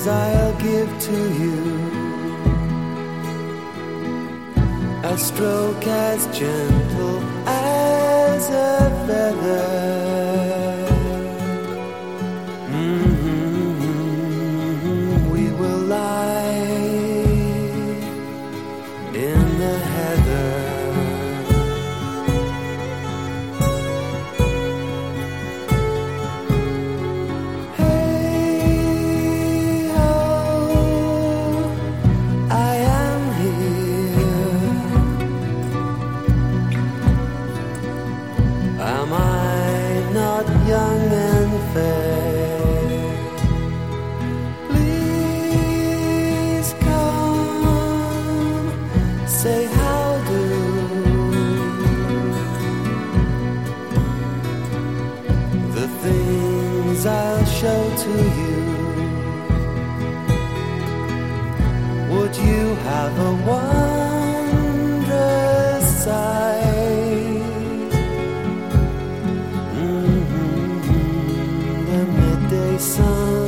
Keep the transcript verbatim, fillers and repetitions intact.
things I'll give to you, a stroke as gentle as a feather. Mm-hmm. We will lie in the heather. Am I not young and fair? Please come, say how do. The things I'll show to you, would you have a wondrous sight? Sun